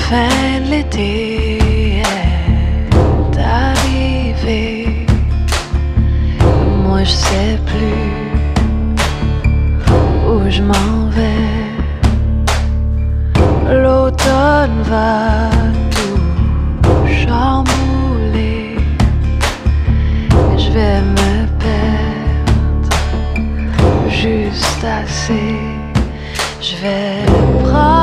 fin de l'été est arrivée. Moi je sais plus où je m'en vais. L'automne va tout chambouler. Je vais me perdre juste assez. Je vais prendre